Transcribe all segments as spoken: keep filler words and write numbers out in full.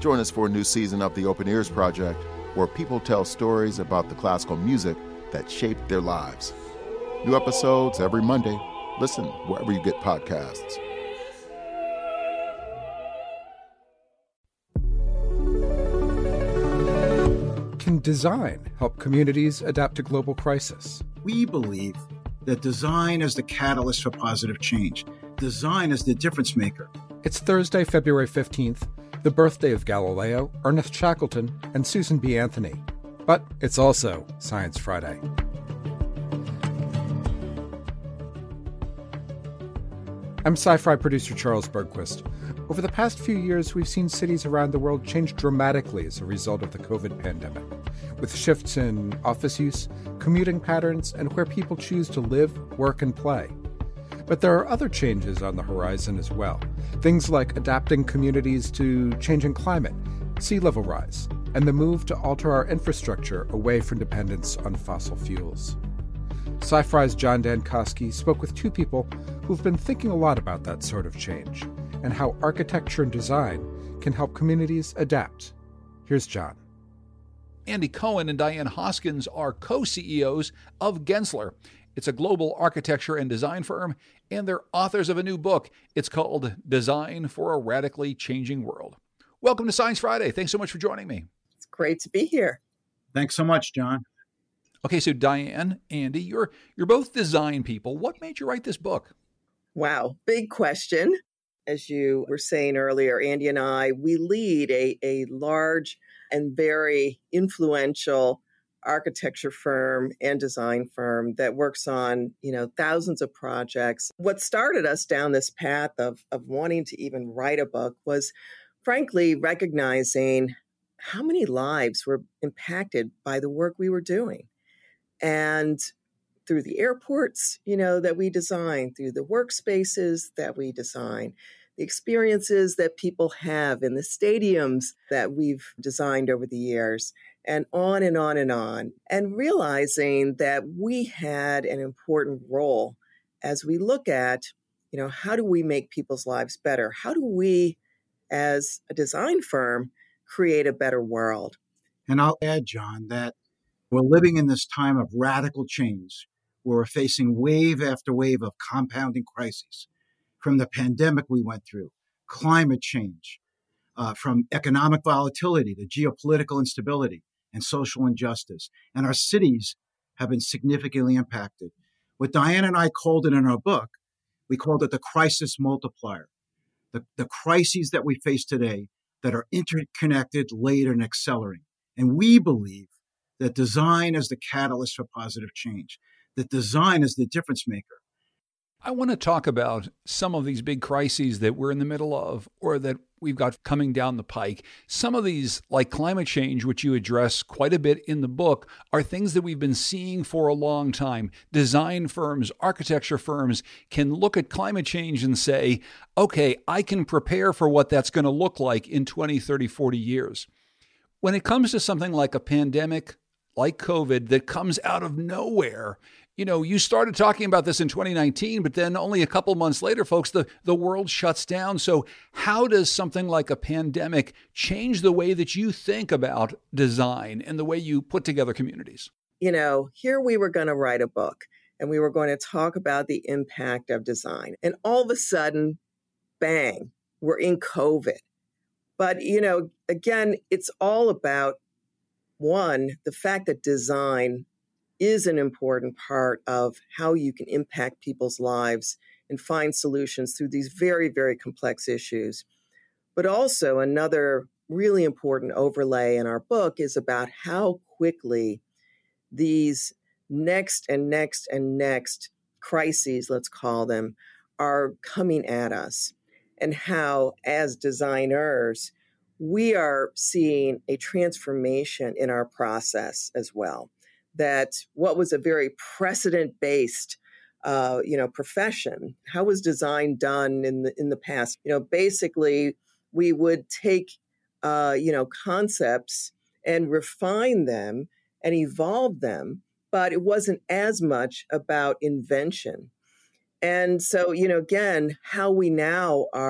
Join us for a new season of the Open Ears Project, where people tell stories about the classical music that shaped their lives. New episodes every Monday. Listen wherever you get podcasts. Can design help communities adapt to global crisis? We believe that design is the catalyst for positive change. Design is the difference maker. It's Thursday, February fifteenth, the birthday of Galileo, Ernest Shackleton, and Susan B. Anthony. But it's also Science Friday. I'm Sci-Fi producer Charles Bergquist. Over the past few years, we've seen cities around the world change dramatically as a result of the COVID pandemic, with shifts in office use, commuting patterns, and where people choose to live, work, and play. But there are other changes on the horizon as well. Things like adapting communities to changing climate, sea level rise, and the move to alter our infrastructure away from dependence on fossil fuels. Sci-Fi's John Dankosky spoke with two people who've been thinking a lot about that sort of change and how architecture and design can help communities adapt. Here's John. Andy Cohen and Diane Hoskins are co-C E Os of Gensler. It's a global architecture and design firm, and they're authors of a new book. It's called Design for a Radically Changing World. Welcome to Science Friday. Thanks so much for joining me. It's great to be here. Thanks so much, John. Okay, so Diane, Andy, you're you're both design people. What made you write this book? Wow, big question. As you were saying earlier, Andy and I, we lead a, a large and very influential architecture firm and design firm that works on, you know, thousands of projects. What started us down this path of, of wanting to even write a book was, frankly, recognizing how many lives were impacted by the work we were doing. And through the airports, you know, that we design, through the workspaces that we design, the experiences that people have in the stadiums that we've designed over the years, and on and on and on. And realizing that we had an important role as we look at, you know, how do we make people's lives better? How do we, as a design firm, create a better world? And I'll add, John, that we're living in this time of radical change, where we're facing wave after wave of compounding crises. From the pandemic we went through, climate change, uh, from economic volatility to geopolitical instability and social injustice. And our cities have been significantly impacted. What Diane and I called it in our book, we called it the crisis multiplier. The, the crises that we face today that are interconnected, layered, and accelerating. And we believe that design is the catalyst for positive change, that design is the difference maker. I want to talk about some of these big crises that we're in the middle of or that we've got coming down the pike. Some of these, like climate change, which you address quite a bit in the book, are things that we've been seeing for a long time. Design firms, architecture firms can look at climate change and say, okay, I can prepare for what that's going to look like in twenty, thirty, forty years. When it comes to something like a pandemic, like COVID, that comes out of nowhere, you know, you started talking about this in twenty nineteen, but then only a couple months later, folks, the, the world shuts down. So how does something like a pandemic change the way that you think about design and the way you put together communities? You know, here we were going to write a book and we were going to talk about the impact of design. And all of a sudden, bang, we're in COVID. But, you know, again, it's all about, one, the fact that design is an important part of how you can impact people's lives and find solutions through these very, very complex issues. But also another really important overlay in our book is about how quickly these next and next and next crises, let's call them, are coming at us, and how, as designers, we are seeing a transformation in our process as well. That what was a very precedent-based, uh, you know, profession, how was design done in the in the past? You know, basically, we would take, uh, you know, concepts and refine them and evolve them, but it wasn't as much about invention. And so, you know, again, how we now are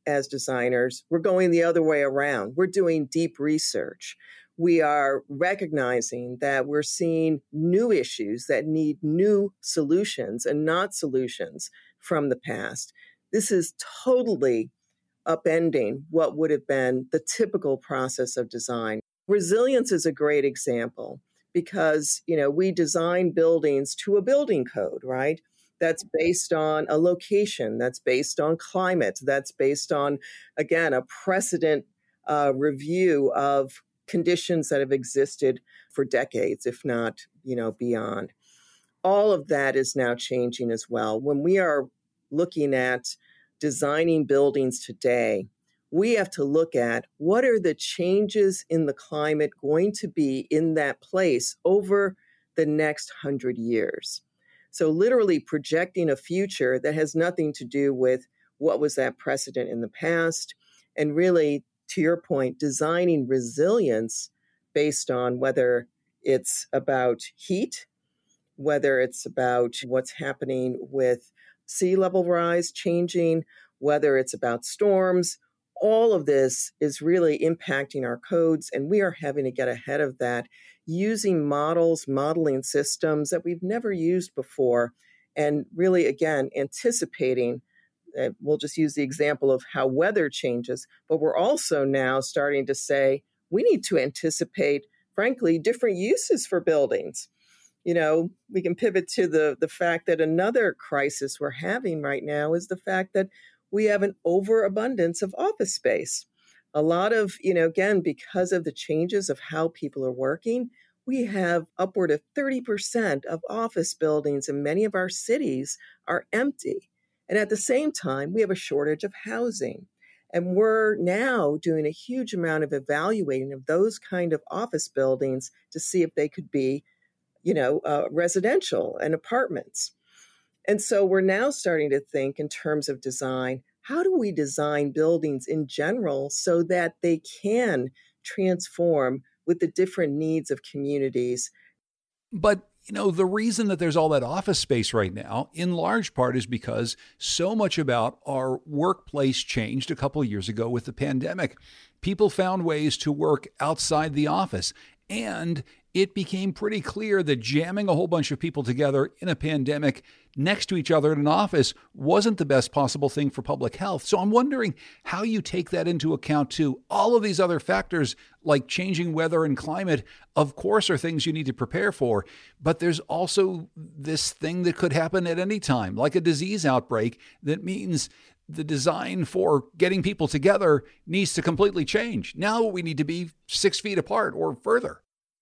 as designers, we're going the other way around. We're doing deep research. We are recognizing that we're seeing new issues that need new solutions and not solutions from the past. This is totally upending what would have been the typical process of design. Resilience is a great example because, you know, we design buildings to a building code, right? That's based on a location, that's based on climate, that's based on, again, a precedent uh, review of conditions that have existed for decades, if not, you know, beyond. All of that is now changing as well. When we are looking at designing buildings today, we have to look at what are the changes in the climate going to be in that place over the next hundred years. So literally projecting a future that has nothing to do with what was that precedent in the past, and really, to your point, designing resilience based on whether it's about heat, whether it's about what's happening with sea level rise changing, whether it's about storms. All of this is really impacting our codes, and we are having to get ahead of that using models, modeling systems that we've never used before, and really, again, anticipating. Uh, we'll just use the example of how weather changes, but we're also now starting to say we need to anticipate, frankly, different uses for buildings. You know, we can pivot to the, the fact that another crisis we're having right now is the fact that we have an overabundance of office space. A lot of, you know, again, because of the changes of how people are working, we have upward of thirty percent of office buildings in many of our cities are empty. And at the same time, we have a shortage of housing. And we're now doing a huge amount of evaluating of those kind of office buildings to see if they could be, you know, uh, residential and apartments. And so we're now starting to think in terms of design, how do we design buildings in general so that they can transform with the different needs of communities? But, you know, the reason that there's all that office space right now, in large part, is because so much about our workplace changed a couple of years ago with the pandemic. People found ways to work outside the office, and it became pretty clear that jamming a whole bunch of people together in a pandemic next to each other in an office wasn't the best possible thing for public health. So I'm wondering how you take that into account too. All of these other factors like changing weather and climate, of course, are things you need to prepare for. But there's also this thing that could happen at any time, like a disease outbreak, that means the design for getting people together needs to completely change. Now we need to be six feet apart or further.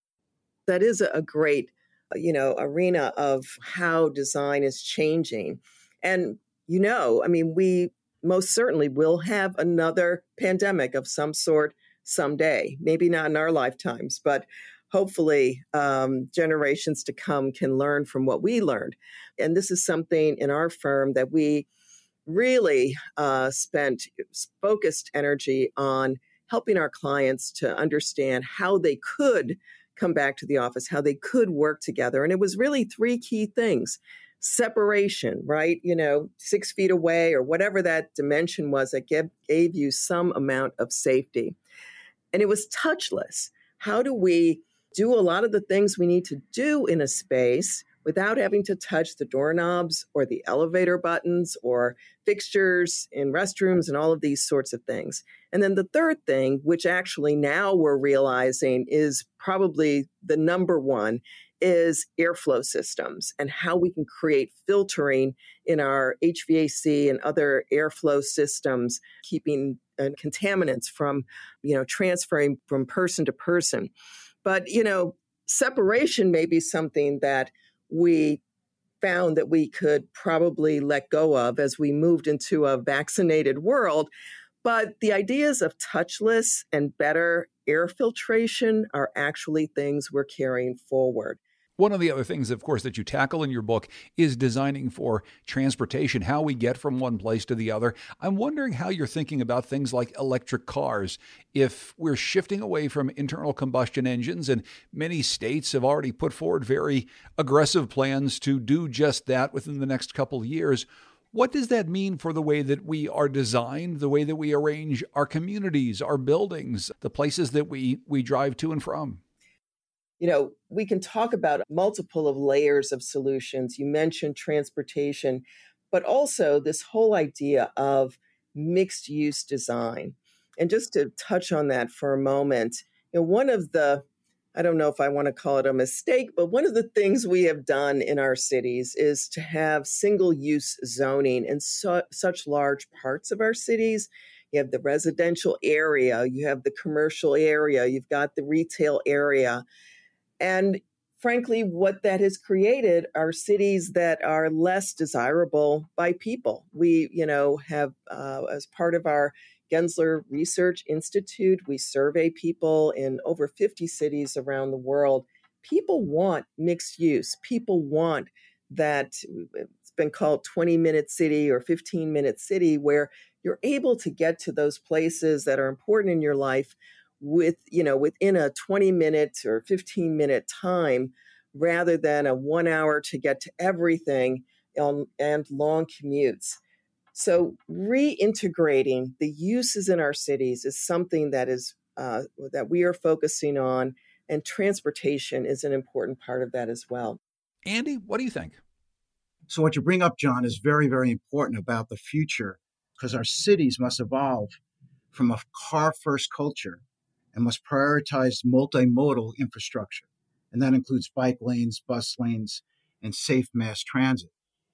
That is a great, you know, arena of how design is changing. And, you know, I mean, we most certainly will have another pandemic of some sort someday, maybe not in our lifetimes, but hopefully um, generations to come can learn from what we learned. And this is something in our firm that we really uh, spent focused energy on helping our clients to understand how they could come back to the office, how they could work together. And it was really three key things. Separation, right? You know, six feet away or whatever that dimension was that gave, gave you some amount of safety. And it was touchless. How do we do a lot of the things we need to do in a space without having to touch the doorknobs or the elevator buttons or fixtures in restrooms and all of these sorts of things? And then the third thing, which actually now we're realizing is probably the number one, is airflow systems and how we can create filtering in our H V A C and other airflow systems, keeping uh, contaminants from, you know, transferring from person to person. But, you know, separation may be something that we found that we could probably let go of as we moved into a vaccinated world. But the ideas of touchless and better air filtration are actually things we're carrying forward. One of the other things, of course, that you tackle in your book is designing for transportation, how we get from one place to the other. I'm wondering how you're thinking about things like electric cars. If we're shifting away from internal combustion engines, and many states have already put forward very aggressive plans to do just that within the next couple of years, What does that mean for the way that we are designed, the way that we arrange our communities, our buildings, the places that we, we drive to and from? You know, we can talk about multiple of layers of solutions. You mentioned transportation, but also this whole idea of mixed use design. And just to touch on that for a moment, you know, one of the, I don't know if I want to call it a mistake, but one of the things we have done in our cities is to have single use zoning in so, such large parts of our cities. You have the residential area, you have the commercial area, you've got the retail area. And frankly, what that has created are cities that are less desirable by people. We, you know, have, uh, as part of our Gensler Research Institute, we survey people in over fifty cities around the world. People want mixed use. People want that, it's been called twenty-minute city or fifteen-minute city, where you're able to get to those places that are important in your life with, you know, within a twenty minute or fifteen minute time, rather than a one hour to get to everything on, and long commutes. So reintegrating the uses in our cities is something that is uh, that we are focusing on, and transportation is an important part of that as well. Andy, what do you think? So what you bring up, John, is very, very important about the future, because our cities must evolve from a car-first culture and must prioritize multimodal infrastructure. And that includes bike lanes, bus lanes, and safe mass transit.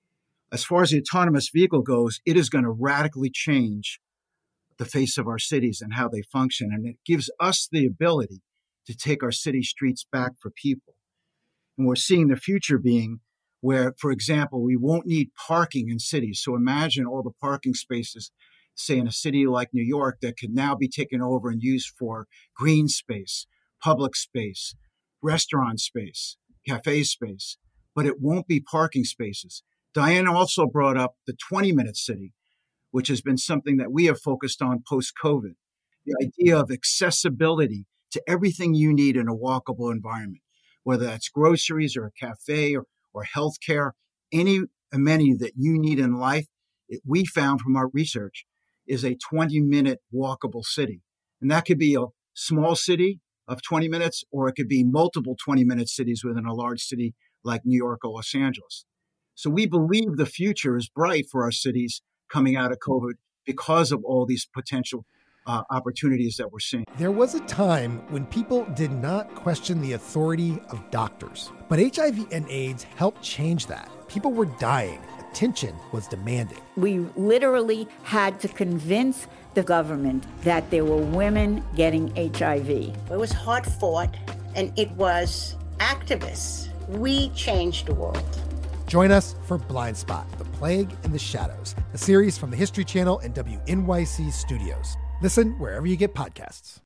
As far as the autonomous vehicle goes, it is going to radically change the face of our cities and how they function. And it gives us the ability to take our city streets back for people. And we're seeing the future being where, for example, we won't need parking in cities. So imagine all the parking spaces, say in a city like New York, that could now be taken over and used for green space, public space, restaurant space, cafe space, but it won't be parking spaces. Diane also brought up the twenty-minute city, which has been something that we have focused on post-COVID. The idea of accessibility to everything you need in a walkable environment, whether that's groceries or a cafe or, or healthcare, any amenity that you need in life, it, we found from our research, is a twenty-minute walkable city. And that could be a small city of twenty minutes, or it could be multiple twenty-minute cities within a large city like New York or Los Angeles. So we believe the future is bright for our cities coming out of COVID because of all these potential uh, opportunities that we're seeing. There was a time when people did not question the authority of doctors, but H I V and AIDS helped change that. People were dying. Attention was demanded. We literally had to convince the government that there were women getting H I V. It was hard fought, and it was activists. We changed the world. Join us for Blind Spot, The Plague in the Shadows, a series from the History Channel and W N Y C Studios. Listen wherever you get podcasts.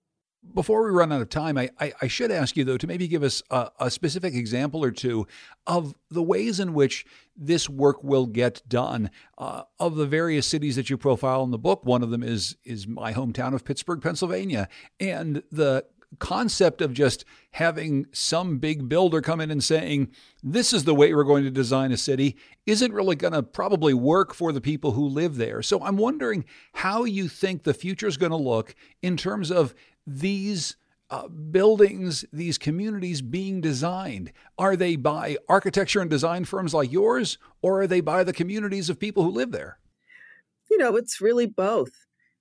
Before we run out of time, I, I, I should ask you, though, to maybe give us a, a specific example or two of the ways in which this work will get done. Uh, of the various cities that you profile in the book, one of them is, is my hometown of Pittsburgh, Pennsylvania. And the concept of just having some big builder come in and saying, this is the way we're going to design a city, isn't really going to probably work for the people who live there. So I'm wondering how you think the future is going to look in terms of these uh, buildings, these communities being designed. Are they by architecture and design firms like yours, or are they by the communities of people who live there? You know, it's really both.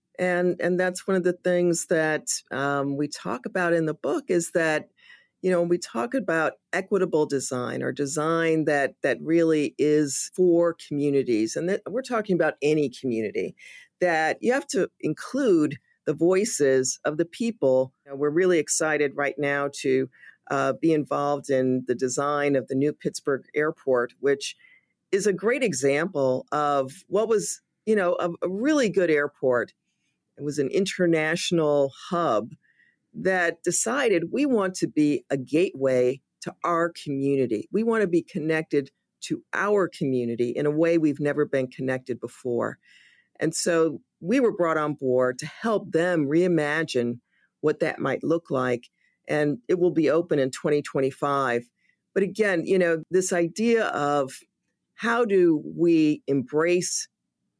And and that's one of the things that um, we talk about in the book, is that, you know, when we talk about equitable design, or design that that really is for communities, and that we're talking about any community, that you have to include the voices of the people. You know, we're really excited right now to uh, be involved in the design of the new Pittsburgh Airport, which is a great example of what was, you know, a, a really good airport. It was an international hub that decided we want to be a gateway to our community. We want to be connected to our community in a way we've never been connected before. And so we were brought on board to help them reimagine what that might look like. And it will be open in twenty twenty-five. But again, you know, this idea of how do we embrace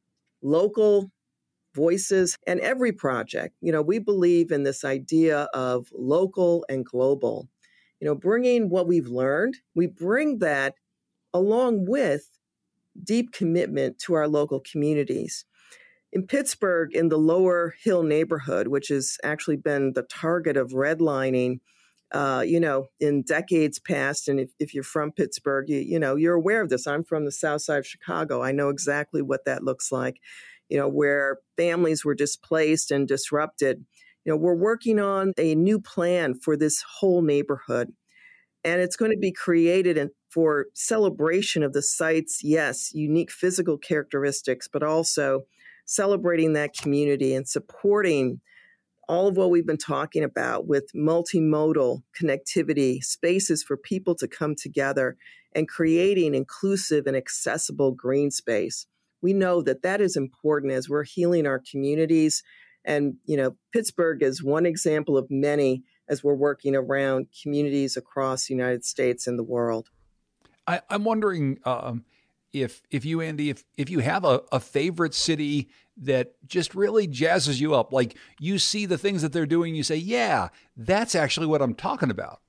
local voices and every project? You know, we believe in this idea of local and global. You know, bringing what we've learned, we bring that along with deep commitment to our local communities. In Pittsburgh, in the Lower Hill neighborhood, which has actually been the target of redlining, uh, you know, in decades past, and if, if you're from Pittsburgh, you, you know, you're aware of this. I'm from the south side of Chicago. I know exactly what that looks like, you know, where families were displaced and disrupted. You know, we're working on a new plan for this whole neighborhood, and it's going to be created in, for celebration of the site's, yes, unique physical characteristics, but also celebrating that community and supporting all of what we've been talking about with multimodal connectivity, spaces for people to come together, and creating inclusive and accessible green space. We know that that is important as we're healing our communities. And, you know, Pittsburgh is one example of many as we're working around communities across the United States and the world. I, I'm wondering um, if if you, Andy, if if you have a, a favorite city that just really jazzes you up, like you see the things that they're doing, you say, yeah, that's actually what I'm talking about.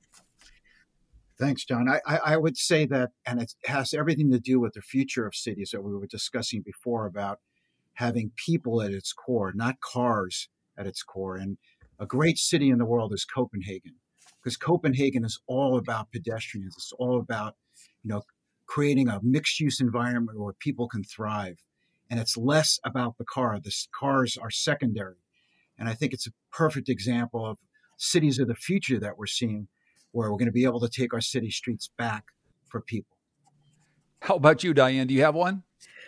Thanks, John. I, I, I would say that, and it has everything to do with the future of cities that we were discussing before about having people at its core, not cars at its core. And a great city in the world is Copenhagen, because Copenhagen is all about pedestrians. It's all about, you know, creating a mixed-use environment where people can thrive. And it's less about the car. The cars are secondary. And I think it's a perfect example of cities of the future that we're seeing, where we're going to be able to take our city streets back for people. How about you, Diane? Do you have one?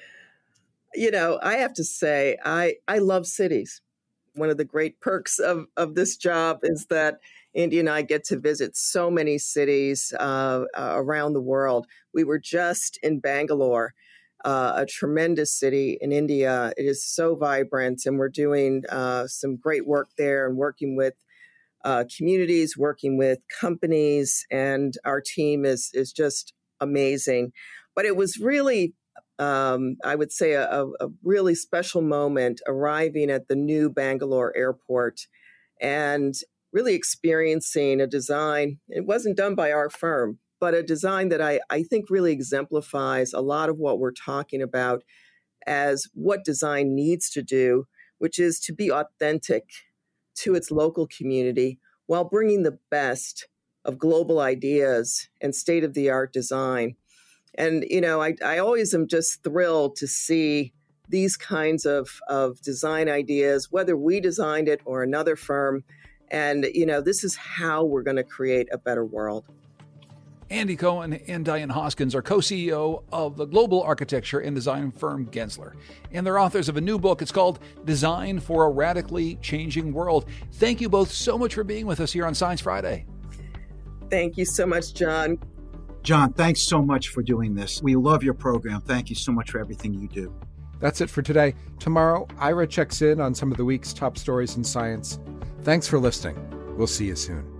You know, I have to say, I, I love cities. One of the great perks of, of this job is that Andy and I get to visit so many cities uh, uh, around the world. We were just in Bangalore, uh, a tremendous city in India. It is so vibrant, and we're doing uh, some great work there and working with uh, communities, working with companies, and our team is is just amazing. But it was really, um, I would say, a, a really special moment arriving at the new Bangalore airport and really experiencing a design. It wasn't done by our firm, but a design that I, I think really exemplifies a lot of what we're talking about as what design needs to do, which is to be authentic to its local community while bringing the best of global ideas and state-of-the-art design. And, you know, I, I always am just thrilled to see these kinds of, of design ideas, whether we designed it or another firm. And, you know, this is how we're going to create a better world. Andy Cohen and Diane Hoskins are co-C E O of the global architecture and design firm Gensler, and they're authors of a new book. It's called Design for a Radically Changing World. Thank you both so much for being with us here on Science Friday. Thank you so much, John. John, thanks so much for doing this. We love your program. Thank you so much for everything you do. That's it for today. Tomorrow, Ira checks in on some of the week's top stories in science. Thanks for listening. We'll see you soon.